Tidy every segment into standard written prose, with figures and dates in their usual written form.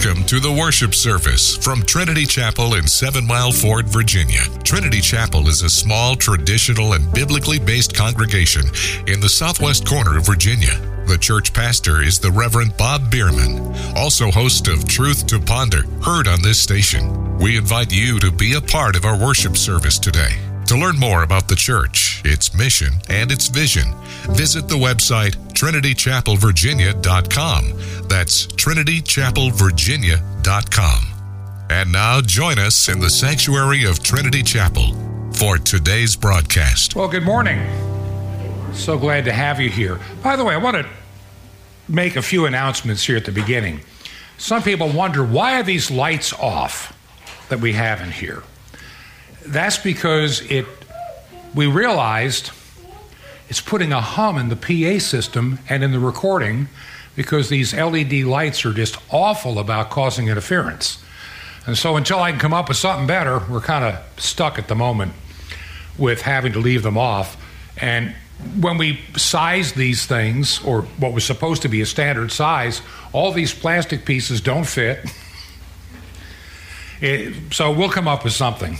Welcome to the worship service from Trinity Chapel in 7 Mile Ford, Virginia. Trinity Chapel is a small, traditional, and biblically based congregation in the southwest corner of Virginia. The church pastor is the Reverend Bob Bierman, also host of Truth to Ponder, heard on this station. We invite you to be a part of our worship service today. To learn more about the church, its mission, and its vision, visit the website trinitychapelvirginia.com. That's trinitychapelvirginia.com. And now join us in the sanctuary of Trinity Chapel for today's broadcast. Well, good morning. So glad to have you here. By the way, I want to make a few announcements here at the beginning. Some people wonder, why are these lights off that we have in here? That's because we realized it's putting a hum in the PA system and in the recording because these LED lights are just awful about causing interference. And so until I can come up with something better, we're kind of stuck at the moment with having to leave them off. And when we size these things, or what was supposed to be a standard size, all these plastic pieces don't fit. So we'll come up with something.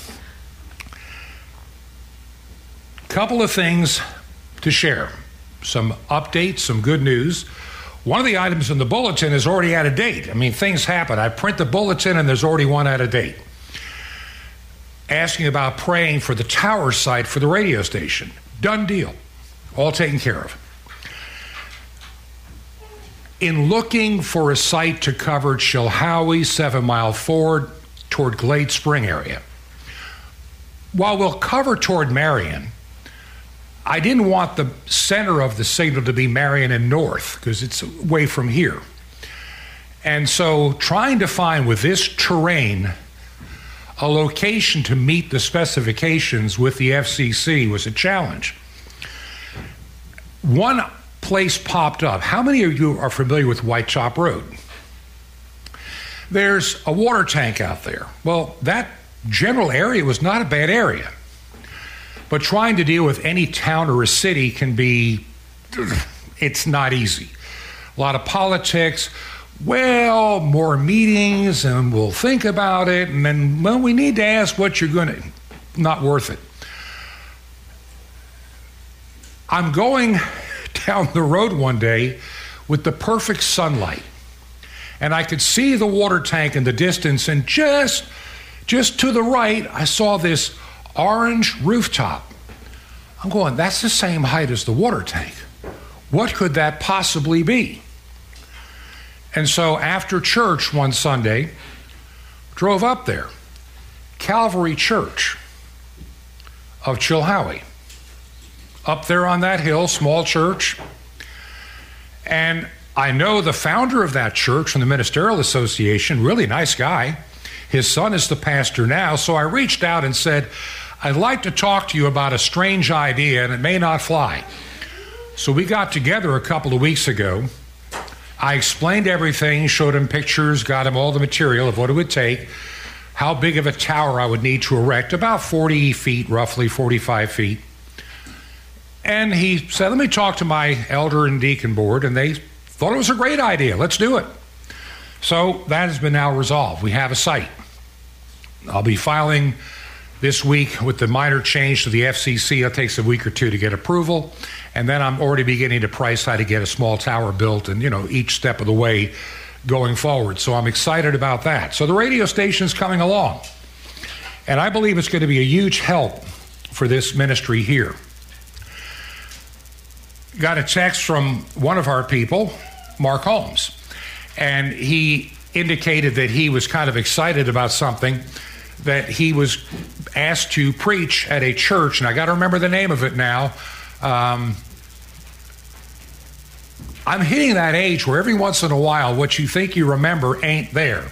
Couple of things to share. Some updates, some good news. One of the items in the bulletin is already out of date. I mean, things happen. I print the bulletin and there's already one out of date. Asking about praying for the tower site for the radio station. Done deal. All taken care of. In looking for a site to cover Chilhowie, 7 Mile Ford, toward Glade Spring area. While we'll cover toward Marion, I didn't want the center of the signal to be Marion and North because it's away from here. And so trying to find with this terrain a location to meet the specifications with the FCC was a challenge. One place popped up. How many of you are familiar with White Chop Road? There's a water tank out there. Well, that general area was not a bad area. But trying to deal with any town or a city it's not easy. A lot of politics. Well, more meetings, and we'll think about it. And then, well, we need to ask what you're going to. Not worth it. I'm going down the road one day with the perfect sunlight. And I could see the water tank in the distance, and just to the right, I saw this orange rooftop. I'm going, that's the same height as the water tank. What could that possibly be? And so after church one Sunday, drove up there. Calvary Church of Chilhowie. Up there on that hill, small church. And I know the founder of that church from the Ministerial Association, really nice guy. His son is the pastor now, so I reached out and said, I'd like to talk to you about a strange idea, and it may not fly. So we got together a couple of weeks ago. I explained everything, showed him pictures, got him all the material of what it would take, how big of a tower I would need to erect, about 40 feet, roughly 45 feet. And he said, let me talk to my elder and deacon board, and they thought it was a great idea. Let's do it. So that has been now resolved. We have a site. I'll be filing this week with the minor change to the FCC. It takes a week or two to get approval. And then I'm already beginning to price how to get a small tower built and, each step of the way going forward. So I'm excited about that. So the radio station is coming along. And I believe it's going to be a huge help for this ministry here. Got a text from one of our people, Mark Holmes. And he indicated that he was kind of excited about something that he was asked to preach at a church, and I got to remember the name of it now. I'm hitting that age where every once in a while what you think you remember ain't there.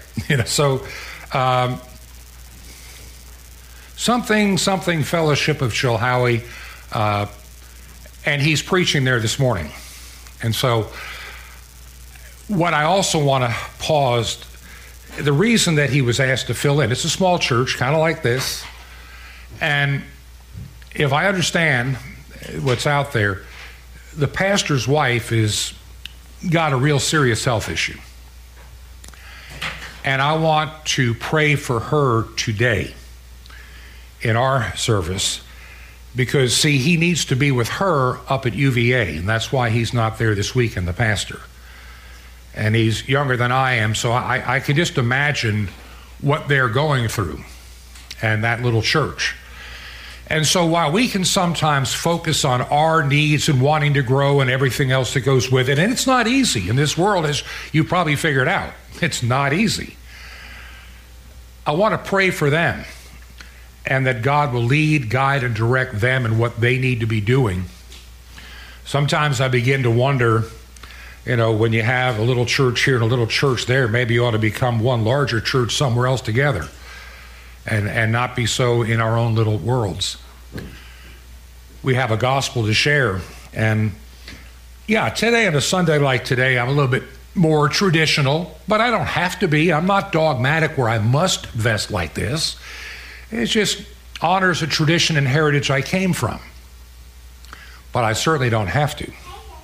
Something Fellowship of Chilhowie, and he's preaching there this morning. And so what I also want to pause, the reason that he was asked to fill in, it's a small church, kind of like this, and if I understand what's out there, the pastor's wife is got a real serious health issue. And I want to pray for her today in our service because, see, he needs to be with her up at UVA, and that's why he's not there this weekend, the pastor. And he's younger than I am, so I can just imagine what they're going through and that little church. And so while we can sometimes focus on our needs and wanting to grow and everything else that goes with it, and it's not easy in this world, as you probably figured out, it's not easy. I want to pray for them and that God will lead, guide, and direct them in what they need to be doing. Sometimes I begin to wonder, when you have a little church here and a little church there, maybe you ought to become one larger church somewhere else together and not be so in our own little worlds. We have a gospel to share. And yeah, today on a Sunday like today, I'm a little bit more traditional, but I don't have to be. I'm not dogmatic where I must vest like this. It just honors a tradition and heritage I came from. But I certainly don't have to.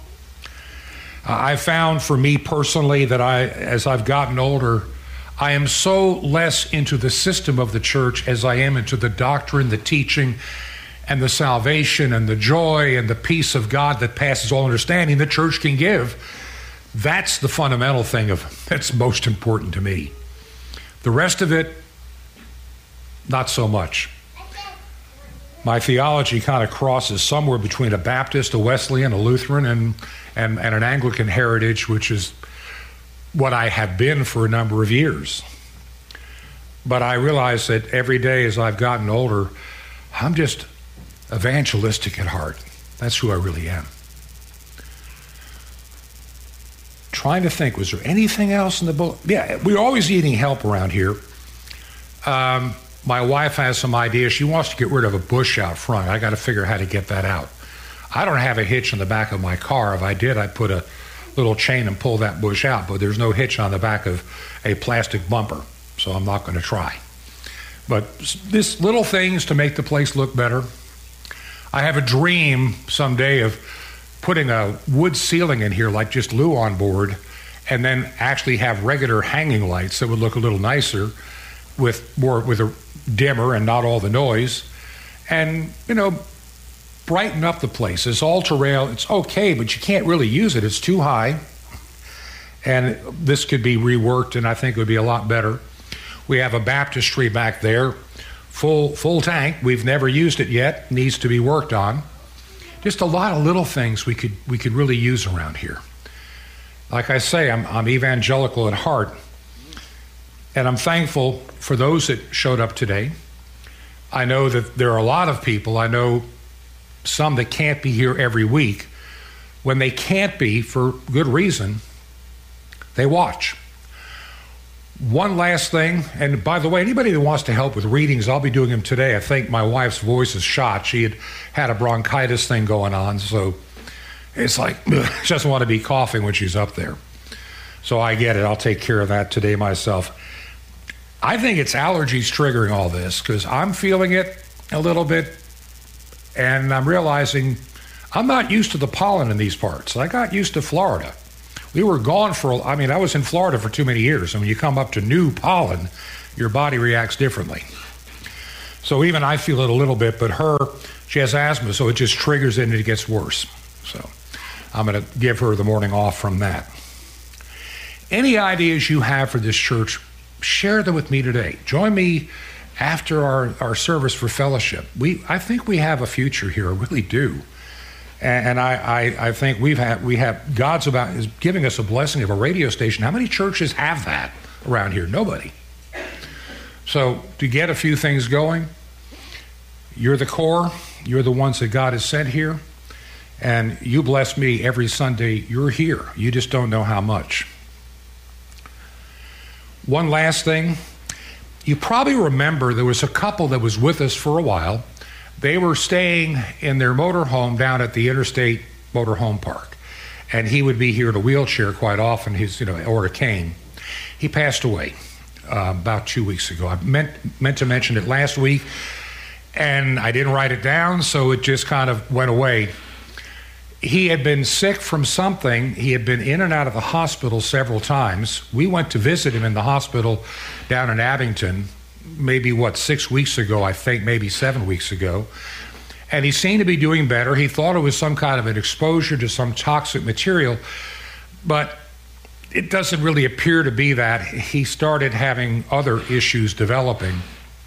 I found for me personally that as I've gotten older, I am so less into the system of the church as I am into the doctrine, the teaching, and the salvation and the joy and the peace of God that passes all understanding the church can give. That's the fundamental thing that's most important to me. The rest of it, not so much. My theology kind of crosses somewhere between a Baptist, a Wesleyan, a Lutheran, and an Anglican heritage, which is what I have been for a number of years. But I realize that every day as I've gotten older, I'm just evangelistic at heart. That's who I really am. Trying to think, was there anything else in the book? Yeah, we're always needing help around here. My wife has some ideas. She wants to get rid of a bush out front. I got to figure out how to get that out. I don't have a hitch in the back of my car. If I did, I'd put a little chain and pull that bush out, but there's no hitch on the back of a plastic bumper, so I'm not going to try. But this little things to make the place look better. I have a dream someday of putting a wood ceiling in here like just Lou on board, and then actually have regular hanging lights that would look a little nicer with a dimmer and not all the noise, and brighten up the place. This altar rail, it's okay, but you can't really use it. It's too high. And this could be reworked, and I think it would be a lot better. We have a baptistry back there, full tank. We've never used it yet. Needs to be worked on. Just a lot of little things we could really use around here. Like I say, I'm evangelical at heart, and I'm thankful for those that showed up today. I know that there are a lot of people. I know some that can't be here every week. When they can't be, for good reason, they watch. One last thing, and by the way, anybody that wants to help with readings, I'll be doing them today. I think my wife's voice is shot. She had a bronchitis thing going on, so it's like she doesn't want to be coughing when she's up there. So I get it. I'll take care of that today myself. I think it's allergies triggering all this because I'm feeling it a little bit. And I'm realizing I'm not used to the pollen in these parts. I got used to Florida. We were gone I was in Florida for too many years. And when you come up to new pollen, your body reacts differently. So even I feel it a little bit, but she has asthma, so it just triggers it and it gets worse. So I'm going to give her the morning off from that. Any ideas you have for this church, share them with me today. Join me after our service for fellowship. I think we have a future here. I really do. And I think we have God's is giving us a blessing of a radio station. How many churches have that around here? Nobody. So to get a few things going, you're the core. You're the ones that God has sent here. And you bless me every Sunday you're here. You just don't know how much. One last thing. You probably remember there was a couple that was with us for a while. They were staying in their motorhome down at the Interstate Motorhome Park. And he would be here in a wheelchair quite often, or a cane. He passed away about 2 weeks ago. I meant to mention it last week, and I didn't write it down, so it just kind of went away. he had been sick from something. He had been in and out of the hospital several times. We went to visit him in the hospital down in Abington, maybe 6 weeks ago, I think, maybe 7 weeks ago. And he seemed to be doing better. He thought it was some kind of an exposure to some toxic material, but it doesn't really appear to be that. He started having other issues developing.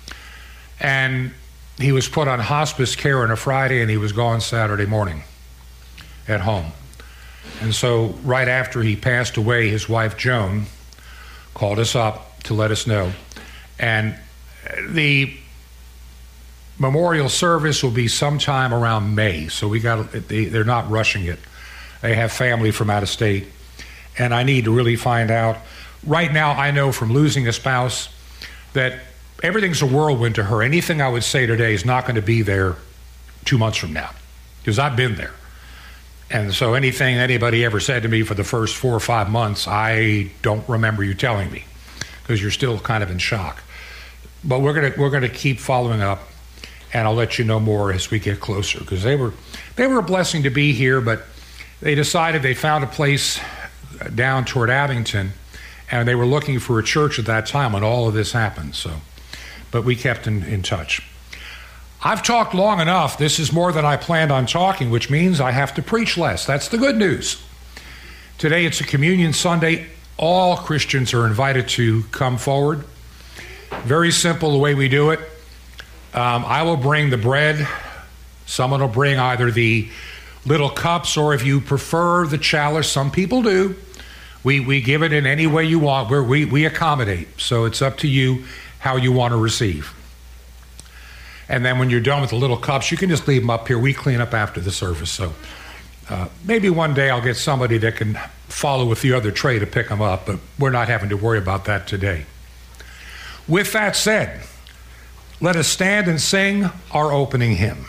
And he was put on hospice care on a Friday, and he was gone Saturday morning at home. And so right after he passed away, his wife Joan called us up to let us know. And the memorial service will be sometime around May, so they're not rushing it. They have family from out of state, and I need to really find out. Right now, I know from losing a spouse that everything's a whirlwind to her. Anything I would say today is not going to be there 2 months from now, because I've been there. And so anything anybody ever said to me for the first 4 or 5 months, I don't remember you telling me, because you're still kind of in shock. But we're gonna keep following up, and I'll let you know more as we get closer, because they were a blessing to be here, but they decided they found a place down toward Abington, and they were looking for a church at that time when all of this happened. So, but we kept in touch. I've talked long enough. This is more than I planned on talking, which means I have to preach less. That's the good news. Today it's a Communion Sunday. All Christians are invited to come forward. Very simple the way we do it. I will bring the bread. Someone will bring either the little cups, or if you prefer the chalice, some people do. We give it in any way you want. We accommodate. So it's up to you how you want to receive. And then when you're done with the little cups, you can just leave them up here. We clean up after the service. So maybe one day I'll get somebody that can follow with the other tray to pick them up, but we're not having to worry about that today. With that said, let us stand and sing our opening hymn.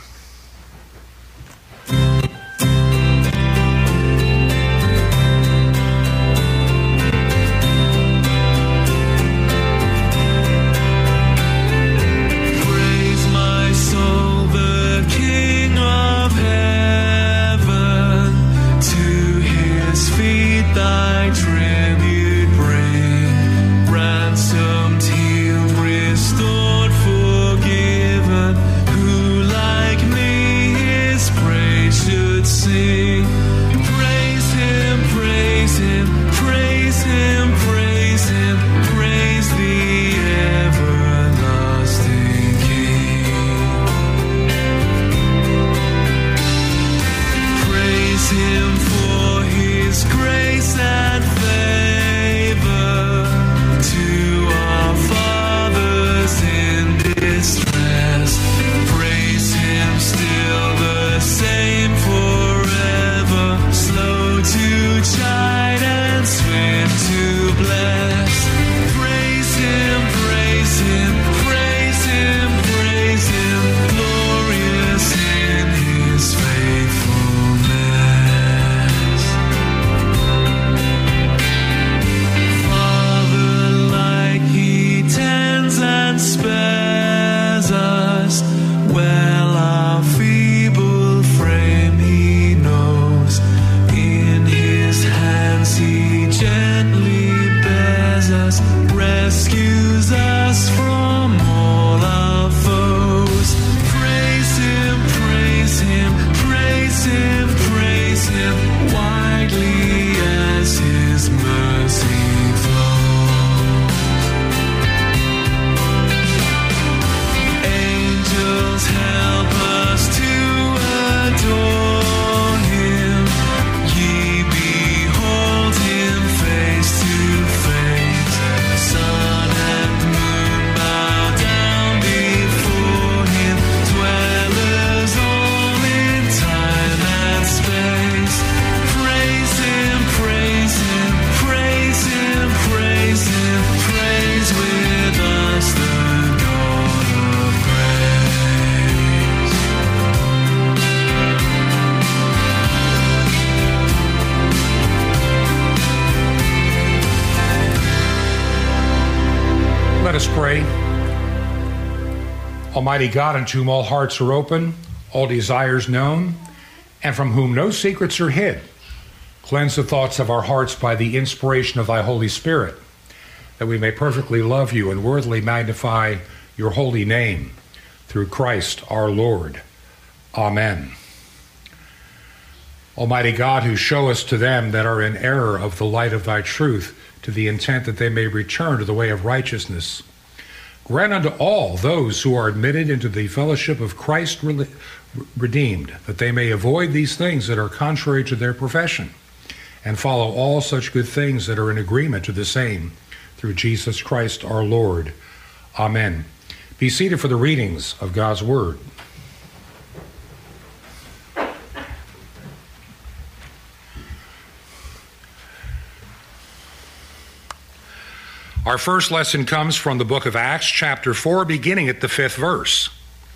Let us pray. Almighty God, unto whom all hearts are open, all desires known, and from whom no secrets are hid. Cleanse the thoughts of our hearts by the inspiration of thy Holy Spirit, that we may perfectly love you and worthily magnify your holy name, through Christ our Lord. Amen. Almighty God, who showest to them that are in error of the light of thy truth, to the intent that they may return to the way of righteousness, grant unto all those who are admitted into the fellowship of Christ redeemed, that they may avoid these things that are contrary to their profession, and follow all such good things that are in agreement to the same, through Jesus Christ our Lord. Amen. Be seated for the readings of God's Word. Our first lesson comes from the book of Acts, chapter 4, beginning at the 5th verse.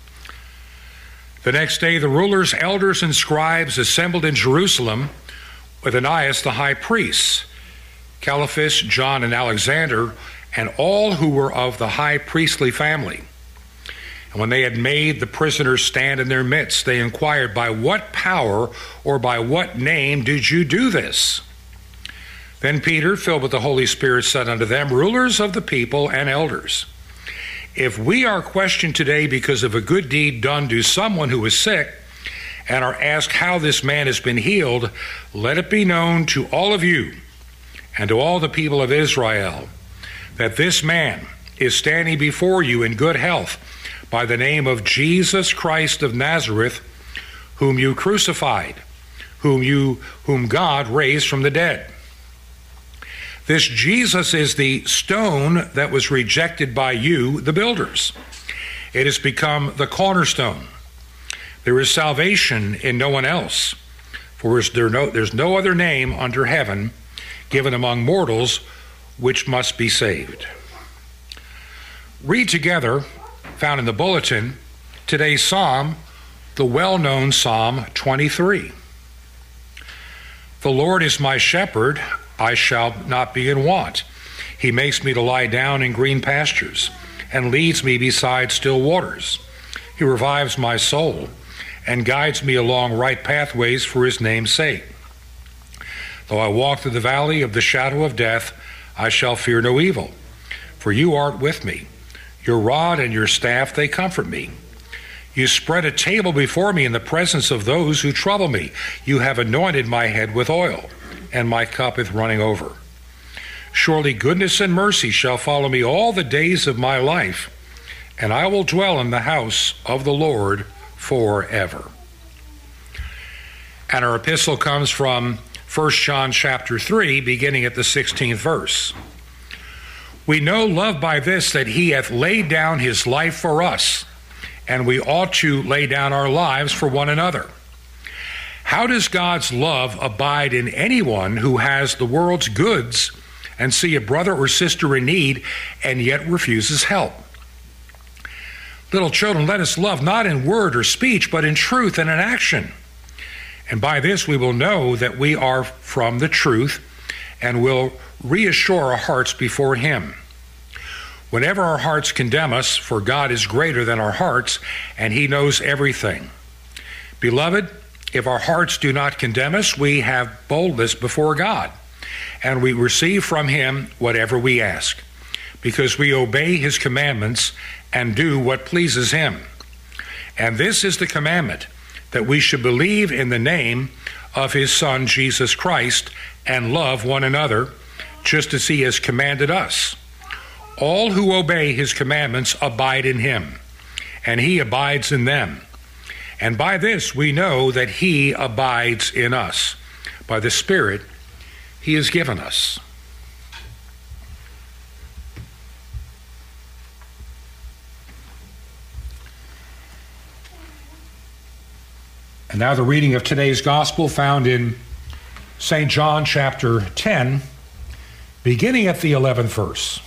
The next day, the rulers, elders, and scribes assembled in Jerusalem with Ananias the high priest, Caiaphas, John, and Alexander, and all who were of the high priestly family. And when they had made the prisoners stand in their midst, they inquired, by what power or by what name did you do this? Then Peter, filled with the Holy Spirit, said unto them, rulers of the people and elders, if we are questioned today because of a good deed done to someone who is sick, and are asked how this man has been healed, let it be known to all of you and to all the people of Israel that this man is standing before you in good health by the name of Jesus Christ of Nazareth, whom you crucified, whom God raised from the dead. This Jesus is the stone that was rejected by you, the builders. It has become the cornerstone. There is salvation in no one else, for there's no other name under heaven given among mortals which must be saved. Read together, found in the bulletin, today's psalm, the well-known Psalm 23. The Lord is my shepherd, I shall not be in want. He makes me to lie down in green pastures and leads me beside still waters. He revives my soul and guides me along right pathways for his name's sake. Though I walk through the valley of the shadow of death, I shall fear no evil, for you art with me. Your rod and your staff, they comfort me. You spread a table before me in the presence of those who trouble me. You have anointed my head with oil, and my cup is running over. Surely goodness and mercy shall follow me all the days of my life, and I will dwell in the house of the Lord forever. And our epistle comes from 1 John chapter 3, beginning at the 16th verse. We know love by this, that he hath laid down his life for us, and we ought to lay down our lives for one another. How does God's love abide in anyone who has the world's goods and see a brother or sister in need and yet refuses help? Little children, let us love not in word or speech, but in truth and in action. And by this we will know that we are from the truth and will reassure our hearts before him. Whenever our hearts condemn us, for God is greater than our hearts, and he knows everything. Beloved, if our hearts do not condemn us, we have boldness before God, and we receive from him whatever we ask, because we obey his commandments and do what pleases him. And this is the commandment, that we should believe in the name of his Son, Jesus Christ, and love one another, just as he has commanded us. All who obey his commandments abide in him, and he abides in them. And by this we know that he abides in us, by the Spirit he has given us. And now the reading of today's gospel, found in St. John chapter 10, beginning at the 11th verse.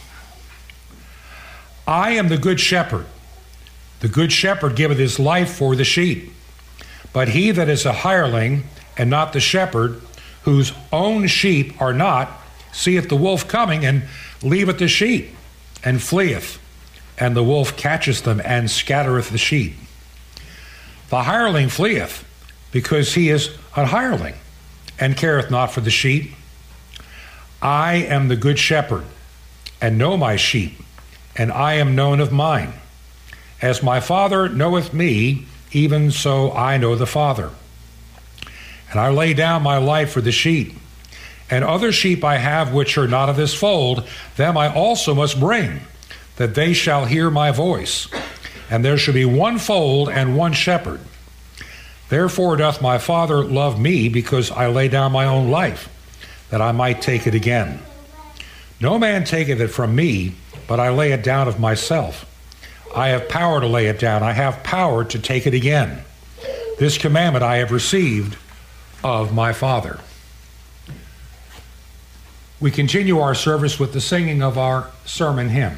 I am the good shepherd. The good shepherd giveth his life for the sheep. But he that is a hireling, and not the shepherd, whose own sheep are not, seeth the wolf coming, and leaveth the sheep, and fleeth. And the wolf catcheth them, and scattereth the sheep. The hireling fleeth, because he is an hireling, and careth not for the sheep. I am the good shepherd, and know my sheep, and I am known of mine. As my Father knoweth me, even so I know the Father. And I lay down my life for the sheep. And other sheep I have which are not of this fold, them I also must bring, that they shall hear my voice. And there shall be one fold and one shepherd. Therefore doth my Father love me, because I lay down my own life, that I might take it again. No man taketh it from me, but I lay it down of myself. I have power to lay it down. I have power to take it again. This commandment I have received of my Father. We continue our service with the singing of our sermon hymn.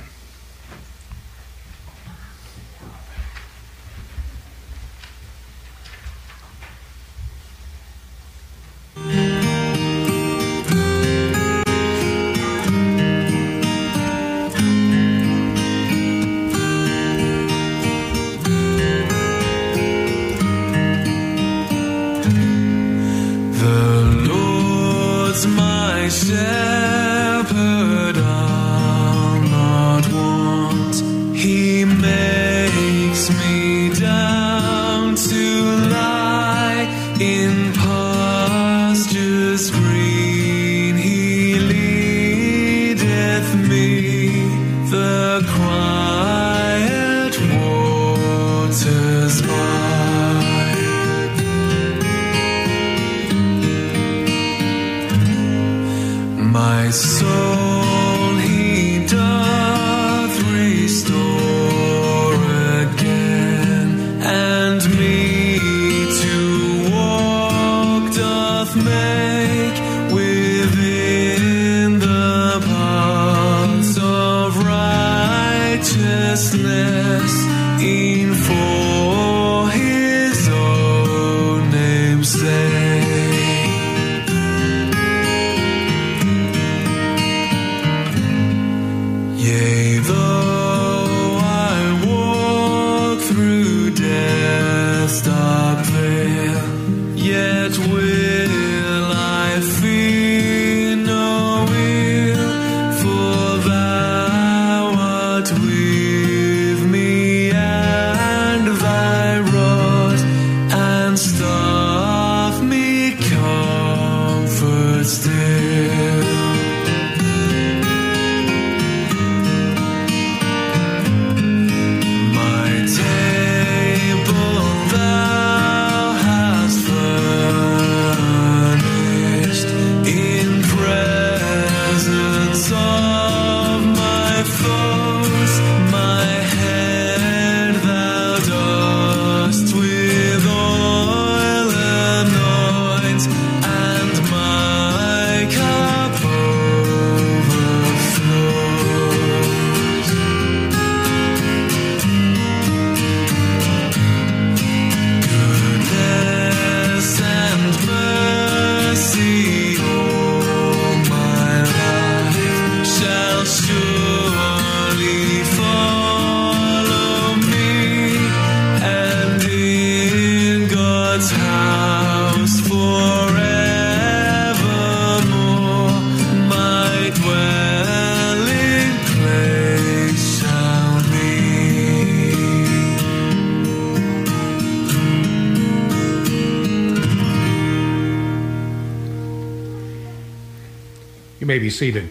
You may be seated.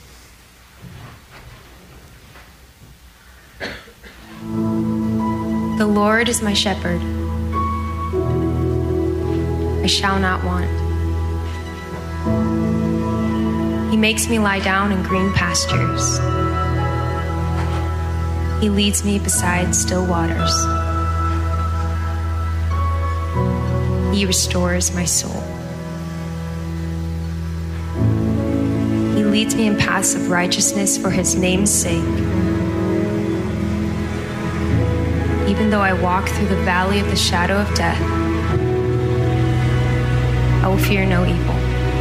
The Lord is my shepherd. I shall not want. He makes me lie down in green pastures. He leads me beside still waters. He restores my soul. He leads me in paths of righteousness for his name's sake. Even though I walk through the valley of the shadow of death, I will fear no evil,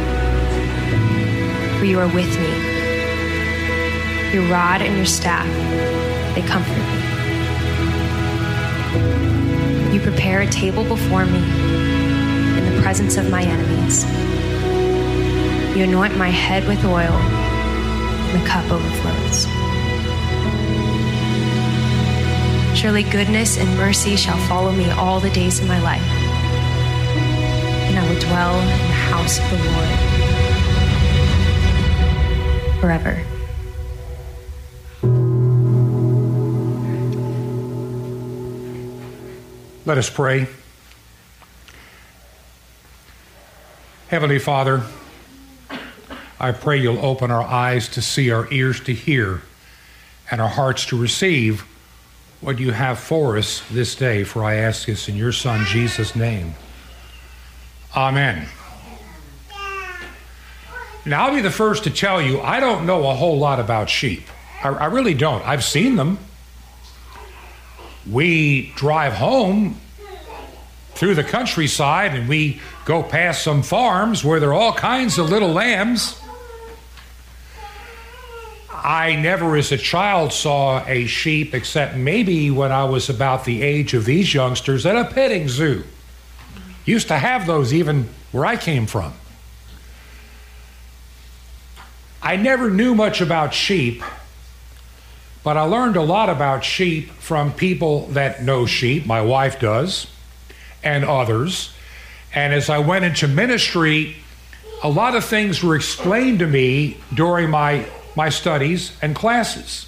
for you are with me. Your rod and your staff, they comfort me. You prepare a table before me presence of my enemies. You anoint my head with oil, and the cup overflows. Surely goodness and mercy shall follow me all the days of my life, and I will dwell in the house of the Lord forever. Let us pray. Heavenly Father, I pray you'll open our eyes to see, our ears to hear, and our hearts to receive what you have for us this day, for I ask this in your Son, Jesus' name. Amen. Now, I'll be the first to tell you, I don't know a whole lot about sheep. I really don't. I've seen them. We drive home through the countryside and we go past some farms where there are all kinds of little lambs. I never as a child saw a sheep except maybe when I was about the age of these youngsters at a petting zoo. Used to have those even where I came from. I never knew much about sheep, but I learned a lot about sheep from people that know sheep. My wife does, and others. And as I went into ministry, a lot of things were explained to me during my studies and classes.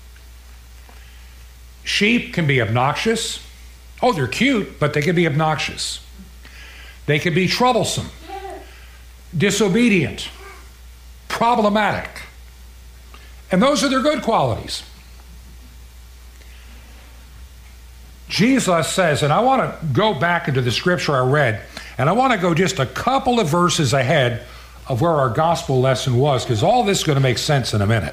Sheep can be obnoxious. Oh, they're cute, but they can be obnoxious. They can be troublesome, disobedient, problematic. And those are their good qualities. Jesus says, and I want to go back into the scripture I read, and I want to go just a couple of verses ahead of where our gospel lesson was, because all this is going to make sense in a minute.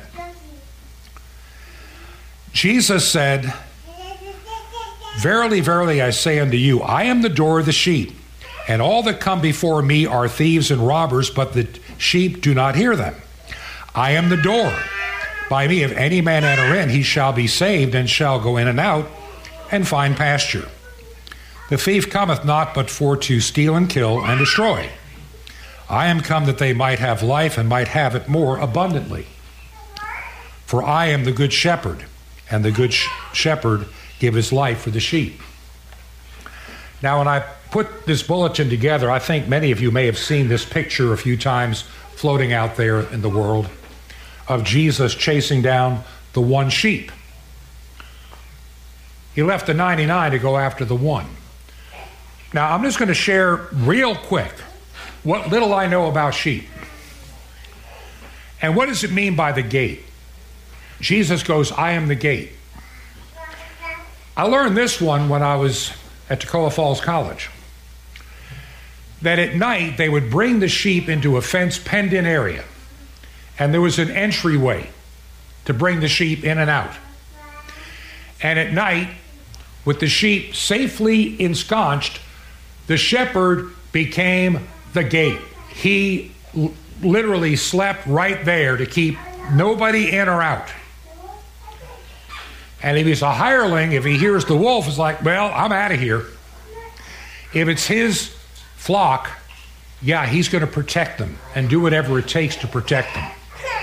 Jesus said, "Verily, verily, I say unto you, I am the door of the sheep, and all that come before me are thieves and robbers, but the sheep do not hear them. I am the door. By me, if any man enter in, he shall be saved, and shall go in and out, and find pasture. The thief cometh not but for to steal and kill and destroy. I am come that they might have life and might have it more abundantly. For I am the good shepherd, and the good shepherd give his life for the sheep." Now, when I put this bulletin together, I think many of you may have seen this picture a few times floating out there in the world of Jesus chasing down the one sheep. He left the 99 to go after the one. Now, I'm just going to share real quick what little I know about sheep. And what does it mean by the gate? Jesus goes, "I am the gate." I learned this one when I was at Toccoa Falls College. That at night they would bring the sheep into a fenced, penned-in area. And there was an entryway to bring the sheep in and out. And at night, with the sheep safely ensconced, the shepherd became the gate. He literally slept right there to keep nobody in or out. And if he's a hireling, if he hears the wolf, it's like, well, I'm out of here. If it's his flock, yeah, he's going to protect them and do whatever it takes to protect them.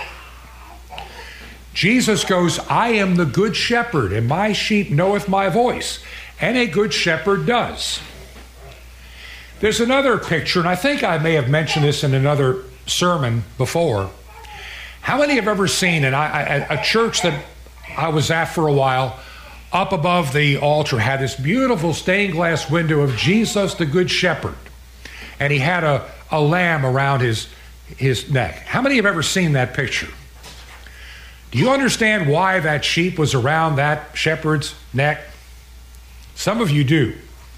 Jesus goes, "I am the good shepherd, and my sheep knoweth my voice." And a good shepherd does. There's another picture, and I think I may have mentioned this in another sermon before. How many have ever seen a church that I was at for a while, up above the altar, had this beautiful stained glass window of Jesus the Good Shepherd, and he had a lamb around his neck. How many have ever seen that picture? Do you understand why that sheep was around that shepherd's neck? Some of you do.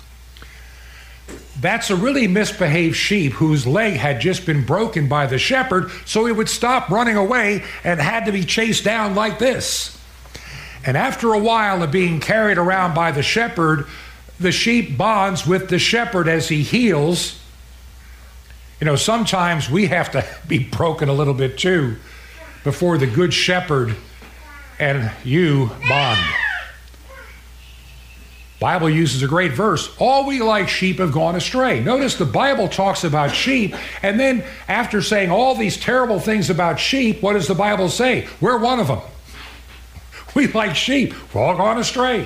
That's a really misbehaved sheep whose leg had just been broken by the shepherd, so he would stop running away and had to be chased down like this. And after a while of being carried around by the shepherd, the sheep bonds with the shepherd as he heals. You know, sometimes we have to be broken a little bit too before the good shepherd and you bond. Bible uses a great verse. All we like sheep have gone astray. Notice the Bible talks about sheep, and then after saying all these terrible things about sheep, what does the Bible say? We're one of them. We like sheep. We've all gone astray.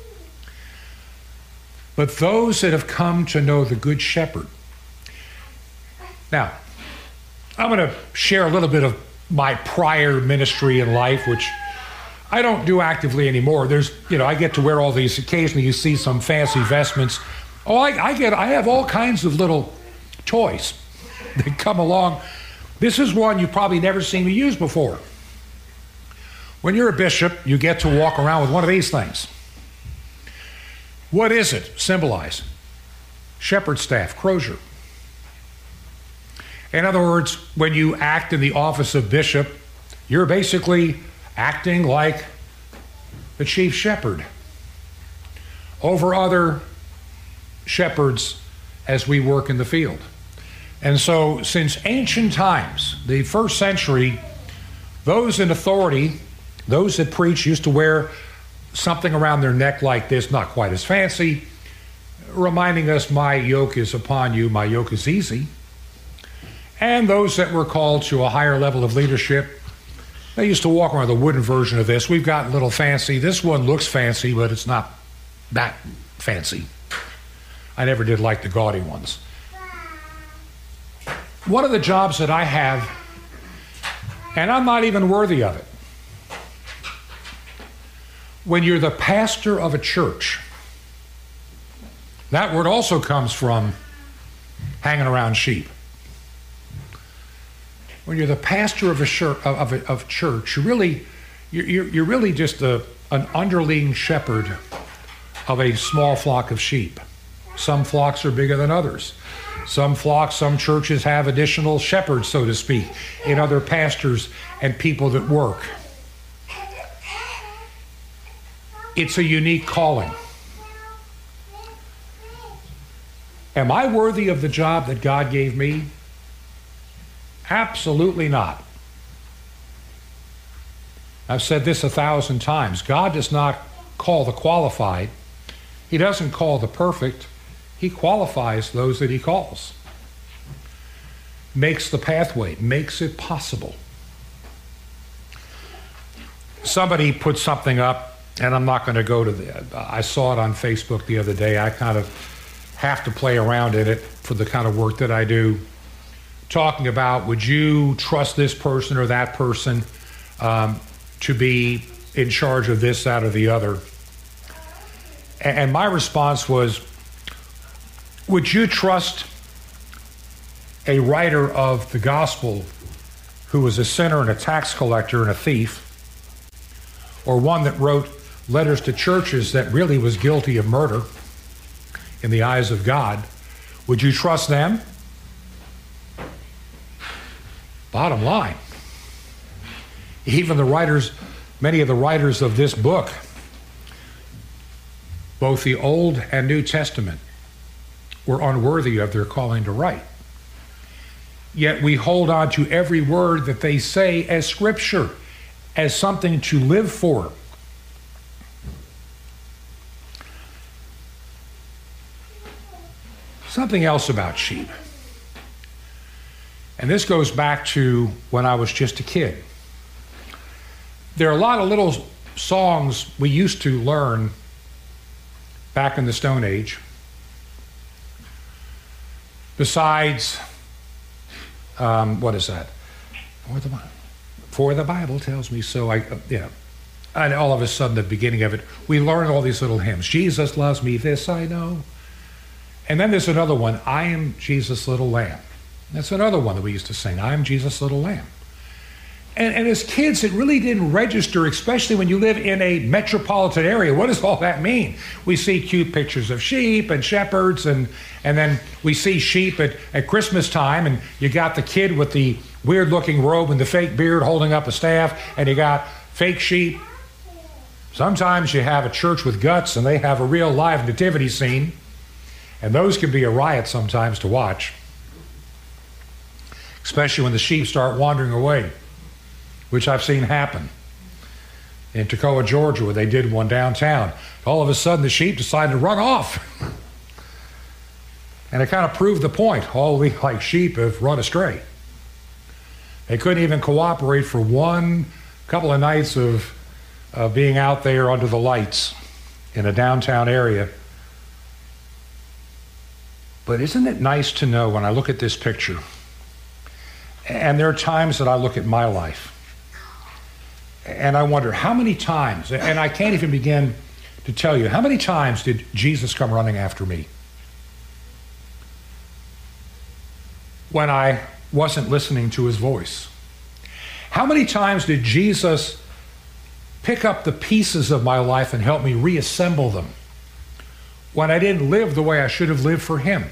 But those that have come to know the Good Shepherd. Now, I'm going to share a little bit of my prior ministry in life, which I don't do actively anymore. I get to wear all these. Occasionally you see some fancy vestments. Oh, I have all kinds of little toys that come along. This is one you've probably never seen me use before. When you're a bishop, you get to walk around with one of these things. What is it? Symbolize. Shepherd's staff, crozier. In other words, when you act in the office of bishop, you're basically acting like the chief shepherd over other shepherds as we work in the field. And so since ancient times, the first century, those in authority, those that preach, used to wear something around their neck like this, not quite as fancy, reminding us, my yoke is upon you, my yoke is easy. And those that were called to a higher level of leadership, they used to walk around with a wooden version of this. We've gotten a little fancy. This one looks fancy, but it's not that fancy. I never did like the gaudy ones. One of the jobs that I have, and I'm not even worthy of it, when you're the pastor of a church, that word also comes from hanging around sheep. When you're the pastor of church, you're really just an underling shepherd of a small flock of sheep. Some flocks are bigger than others. Some flocks, some churches have additional shepherds, so to speak, in other pastors and people that work. It's a unique calling. Am I worthy of the job that God gave me? Absolutely not. I've said this 1,000 times. God does not call the qualified. He doesn't call the perfect. He qualifies those that he calls. Makes the pathway, makes it possible. Somebody put something up, and I'm not going to go to I saw it on Facebook the other day. I kind of have to play around in it for the kind of work that I do. Talking about, would you trust this person or that person to be in charge of this, that, or the other? And my response was, would you trust a writer of the gospel who was a sinner and a tax collector and a thief, or one that wrote letters to churches that really was guilty of murder in the eyes of God? Would you trust them? Bottom line, even the writers, many of the writers of this book, both the Old and New Testament, were unworthy of their calling to write. Yet we hold on to every word that they say as scripture, as something to live for. Something else about sheep. And this goes back to when I was just a kid. There are a lot of little songs we used to learn back in the Stone Age. Besides, what is that? For the Bible tells me so. And all of a sudden, at the beginning of it, we learn all these little hymns. Jesus loves me, this I know. And then there's another one, I am Jesus' little lamb. That's another one that we used to sing, I am Jesus' little lamb. And as kids, it really didn't register, especially when you live in a metropolitan area. What does all that mean? We see cute pictures of sheep and shepherds, and then we see sheep at Christmas time, and you got the kid with the weird-looking robe and the fake beard holding up a staff, and you got fake sheep. Sometimes you have a church with guts, and they have a real live nativity scene, and those can be a riot sometimes to watch, especially when the sheep start wandering away, which I've seen happen in Toccoa, Georgia, where they did one downtown. all of a sudden the sheep decided to run off. And it kind of proved the point. All we, like sheep, have run astray. They couldn't even cooperate for one couple of nights of being out there under the lights in a downtown area. But isn't it nice to know when I look at this picture, and there are times that I look at my life, and I wonder how many times, and I can't even begin to tell you, how many times did Jesus come running after me? When I wasn't listening to his voice. How many times did Jesus pick up the pieces of my life and help me reassemble them when I didn't live the way I should have lived for him?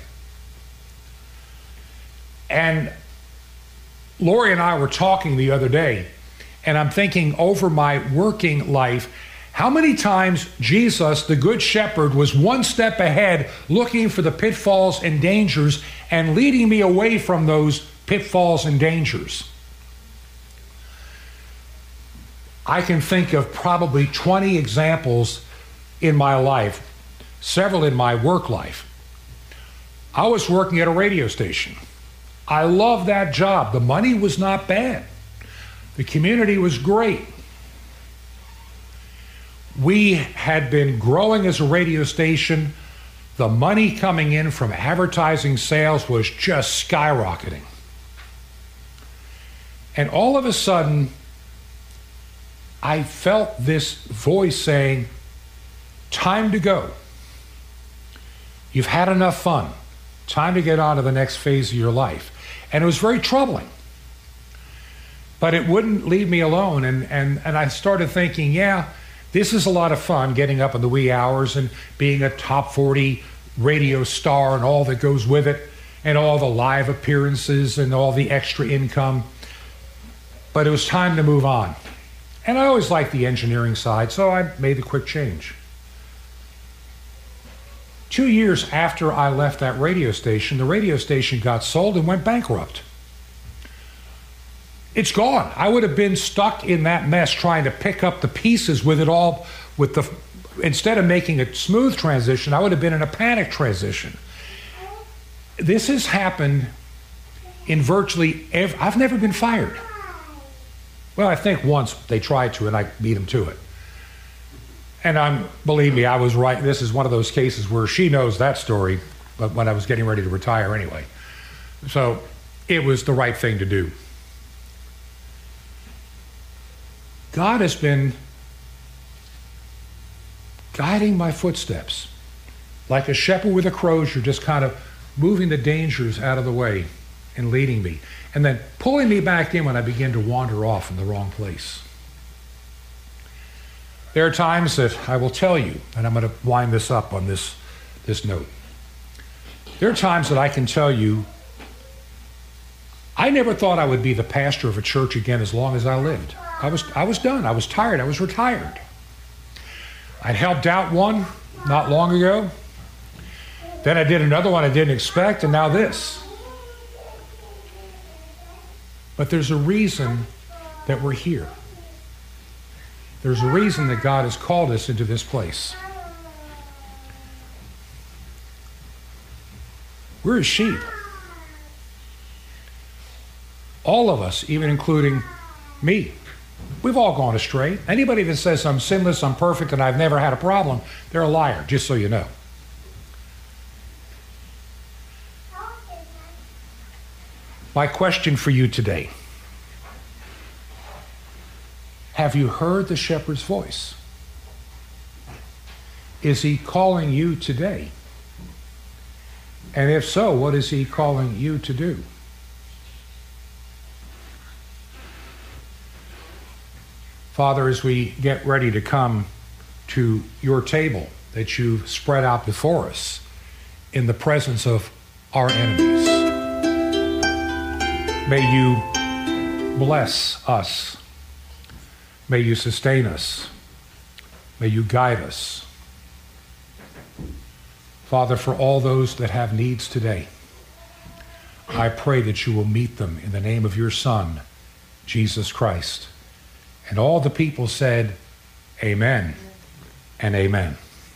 And Lori and I were talking the other day, and I'm thinking over my working life, how many times Jesus, the Good Shepherd, was one step ahead looking for the pitfalls and dangers and leading me away from those pitfalls and dangers. I can think of probably 20 examples in my life, several in my work life. I was working at a radio station. I loved that job. The money was not bad. The community was great. We had been growing as a radio station. The money coming in from advertising sales was just skyrocketing. And all of a sudden, I felt this voice saying, time to go. You've had enough fun. Time to get on to the next phase of your life. And it was very troubling. But it wouldn't leave me alone. And I started thinking, yeah, this is a lot of fun, getting up in the wee hours and being a top 40 radio star and all that goes with it, and all the live appearances and all the extra income. But it was time to move on. And I always liked the engineering side, so I made the quick change. 2 years after I left that radio station, the radio station got sold and went bankrupt. It's gone. I would have been stuck in that mess trying to pick up the pieces with it all, instead of making a smooth transition, I would have been in a panic transition. This has happened in virtually I've never been fired. Well, I think once they tried to, and I beat them to it. And believe me, I was right. This is one of those cases where she knows that story, but when I was getting ready to retire anyway. So it was the right thing to do. God has been guiding my footsteps. Like a shepherd with a crozier, just kind of moving the dangers out of the way and leading me, and then pulling me back in when I begin to wander off in the wrong place. There are times that I will tell you, and I'm going to wind this up on this note. There are times that I can tell you, I never thought I would be the pastor of a church again as long as I lived. I was done. I was tired. I was retired. I'd helped out one not long ago. Then I did another one I didn't expect, and now this. But there's a reason that we're here. There's a reason that God has called us into this place. We're His sheep. All of us, even including me. We've all gone astray. Anybody that says I'm sinless, I'm perfect, and I've never had a problem, they're a liar, just so you know. My question for you today: have you heard the shepherd's voice? Is he calling you today? And if so, what is he calling you to do? Father, as we get ready to come to your table that you've spread out before us in the presence of our enemies, may you bless us. May you sustain us. May you guide us. Father, for all those that have needs today, I pray that you will meet them in the name of your Son, Jesus Christ. And all the people said, amen and amen.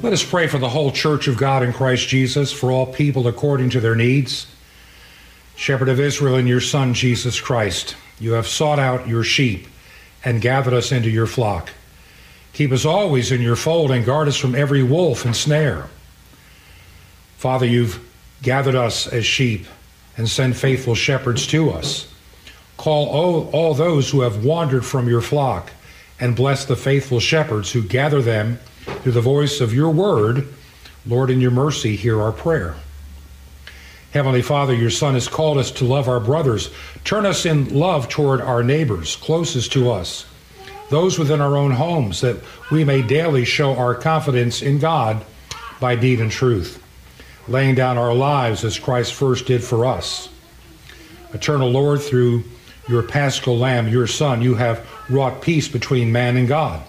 Let us pray for the whole church of God in Christ Jesus, for all people according to their needs. Shepherd of Israel, in your Son, Jesus Christ, you have sought out your sheep and gathered us into your flock. Keep us always in your fold and guard us from every wolf and snare. Father, you've gathered us as sheep and sent faithful shepherds to us. Call all those who have wandered from your flock and bless the faithful shepherds who gather them through the voice of your word. Lord, in your mercy, hear our prayer. Heavenly Father, your Son has called us to love our brothers. Turn us in love toward our neighbors closest to us, those within our own homes, that we may daily show our confidence in God by deed and truth, laying down our lives as Christ first did for us. Eternal Lord, through your Paschal Lamb, your Son, you have wrought peace between man and God.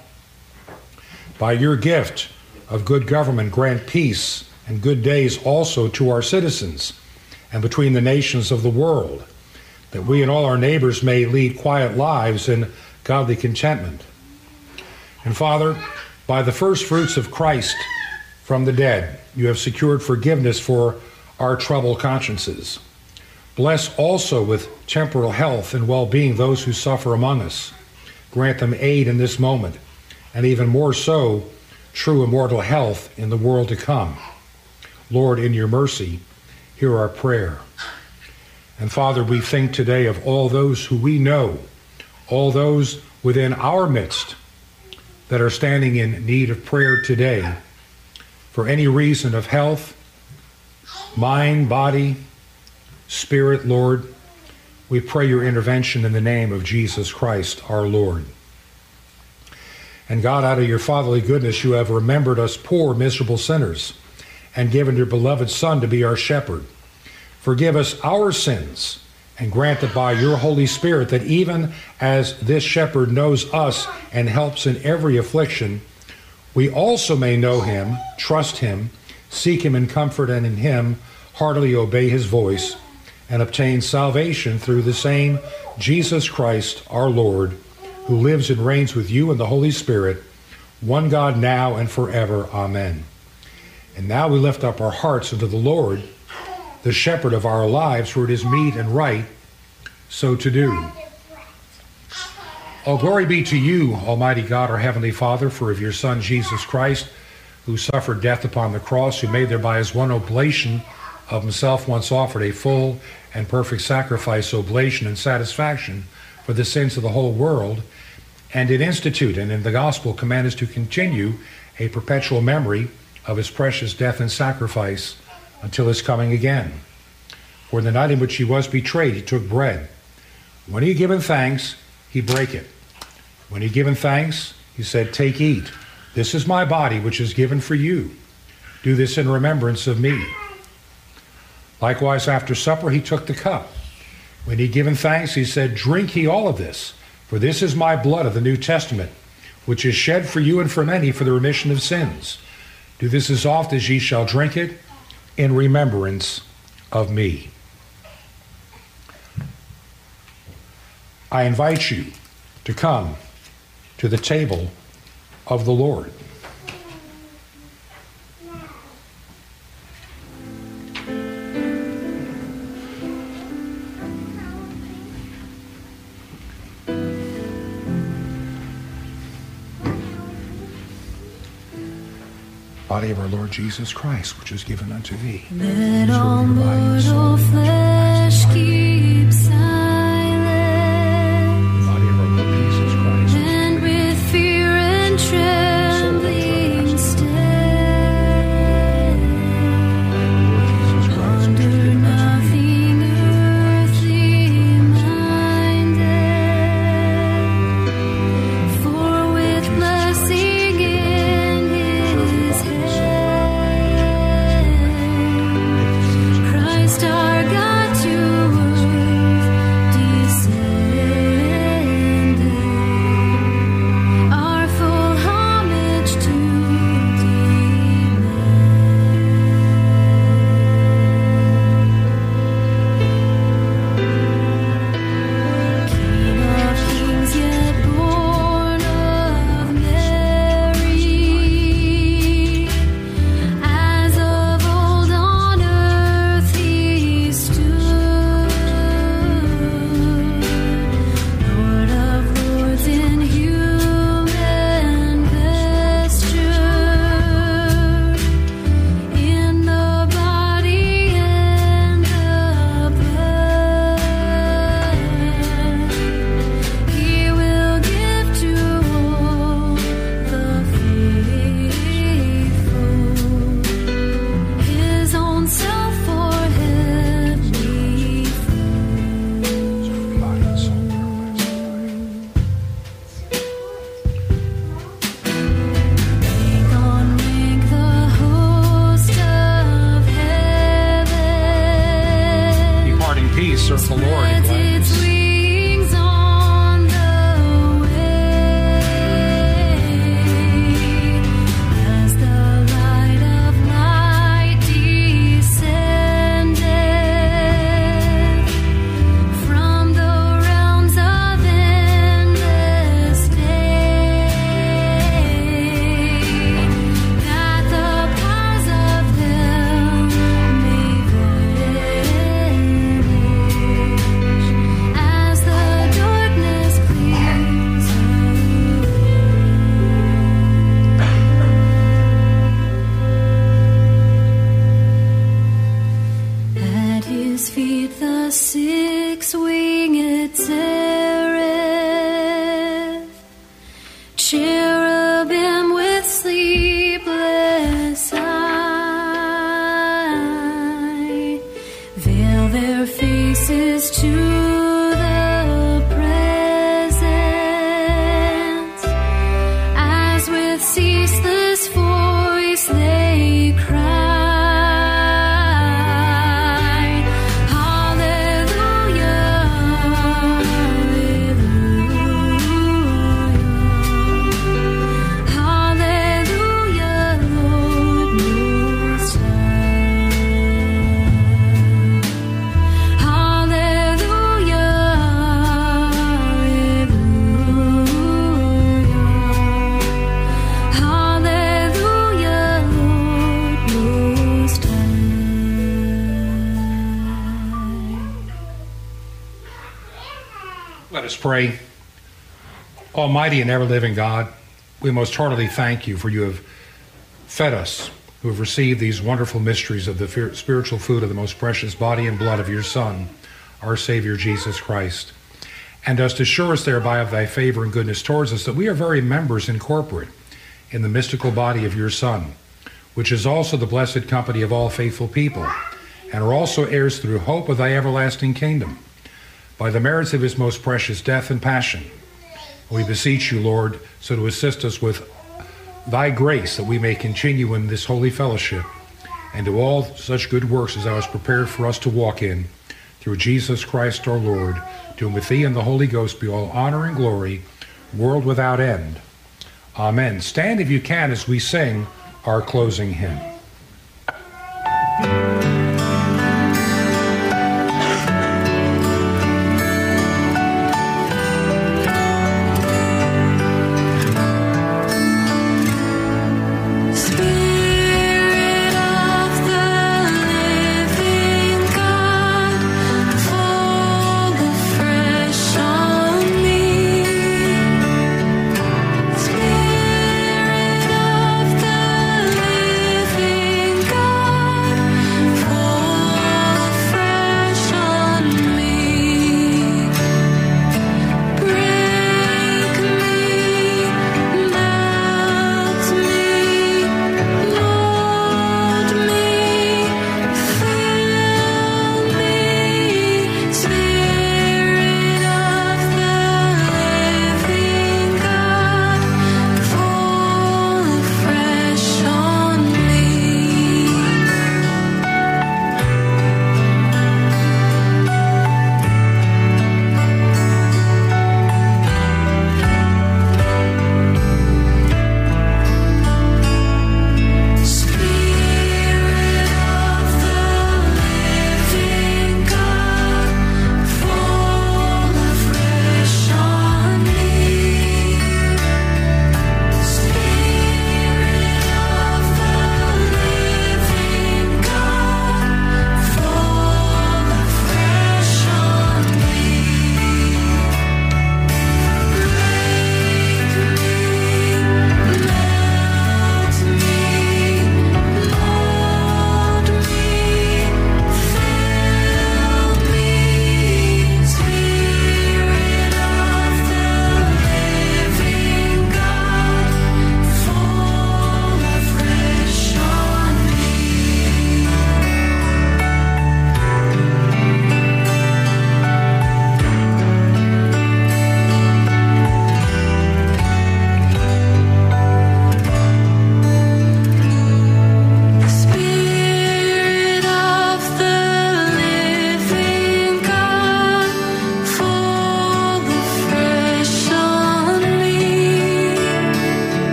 By your gift of good government, grant peace and good days also to our citizens and between the nations of the world, that we and all our neighbors may lead quiet lives in godly contentment. And Father, by the first fruits of Christ from the dead, you have secured forgiveness for our troubled consciences. Bless also with temporal health and well-being those who suffer among us. Grant them aid in this moment, and even more so, true immortal health in the world to come. Lord, in your mercy, hear our prayer. And Father, we think today of all those who we know, all those within our midst that are standing in need of prayer today for any reason of health, mind, body, spirit. Lord, we pray your intervention in the name of Jesus Christ, our Lord. And God, out of your fatherly goodness, you have remembered us poor, miserable sinners and given your beloved Son to be our shepherd. Forgive us our sins and grant that by your Holy Spirit, that even as this shepherd knows us and helps in every affliction, we also may know him, trust him, seek him in comfort, and in him heartily obey his voice and obtain salvation through the same Jesus Christ, our Lord, who lives and reigns with you in the Holy Spirit, one God, now and forever. Amen. And now we lift up our hearts unto the Lord, the shepherd of our lives, for it is meet and right so to do. All glory be to you, Almighty God, our Heavenly Father, for of your Son, Jesus Christ, who suffered death upon the cross, who made thereby his one oblation of himself, once offered a full and perfect sacrifice, oblation, and satisfaction for the sins of the whole world, and did institute and in the gospel command us to continue a perpetual memory of his precious death and sacrifice until his coming again. For in the night in which he was betrayed, he took bread. When he had given thanks, he brake it. When he had given thanks, he said, "Take, eat. This is my body, which is given for you. Do this in remembrance of me." Likewise, after supper, he took the cup. When he had given thanks, he said, "Drink ye all of this, for this is my blood of the New Testament, which is shed for you and for many for the remission of sins. Do this as oft as ye shall drink it in remembrance of me." I invite you to come to the table of the Lord. Body of our Lord Jesus Christ, which was given unto thee. Let all mortal flesh keep silent, Body of our Lord Jesus Christ, and with fear and trembling stand. Ponder nothing earthly minded, for with blessing in his hand, Christ our God serve the Lord in gladness. Wings on the way as the light of light descended from the realms of endless day, that the powers of hell may vanish as the darkness clears away. At his feet the six-winged seraph, cherubim with sleepless eye, veil their faces to the presence, as with ceaseless voice they cry, Hallelujah, Hallelujah, Hallelujah, Lord Most High. Hallelujah, hallelujah, hallelujah, Lord Most High. Let us pray. Almighty and ever-living God, we most heartily thank you for you have fed us who have received these wonderful mysteries of the spiritual food of the most precious body and blood of your Son, our Savior Jesus Christ, and dost assure us thereby of thy favor and goodness towards us, that we are very members incorporate in the mystical body of your Son, which is also the blessed company of all faithful people, and are also heirs through hope of thy everlasting kingdom, by the merits of his most precious death and passion. We beseech you, Lord, so to assist us with thy grace, that we may continue in this holy fellowship, and to all such good works as thou hast prepared for us to walk in, through Jesus Christ our Lord, to whom with thee and the Holy Ghost be all honor and glory, world without end. Amen. Stand if you can as we sing our closing hymn. Spirit of the living God, fall afresh on me. Spirit of the living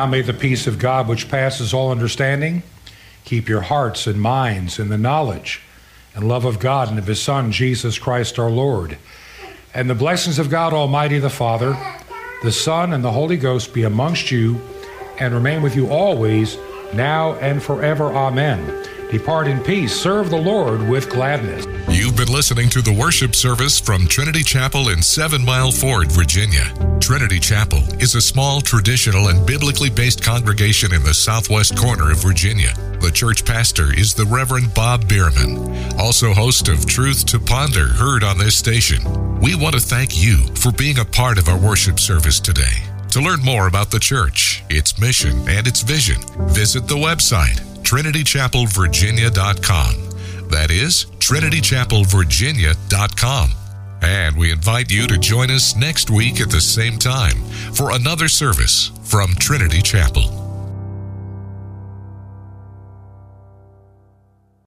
Now may the peace of God, which passes all understanding, keep your hearts and minds in the knowledge and love of God and of his Son, Jesus Christ our Lord. And the blessings of God Almighty, the Father, the Son, and the Holy Ghost be amongst you and remain with you always, now and forever. Amen. Depart in peace. Serve the Lord with gladness. You've been listening to the worship service from Trinity Chapel in 7 Mile Ford, Virginia. Trinity Chapel is a small, traditional, and biblically based congregation in the southwest corner of Virginia. The church pastor is the Reverend Bob Bierman, also host of Truth to Ponder, heard on this station. We want to thank you for being a part of our worship service today. To learn more about the church, its mission, and its vision, visit the website, trinitychapelvirginia.com. That is, trinitychapelvirginia.com. And we invite you to join us next week at the same time for another service from Trinity Chapel.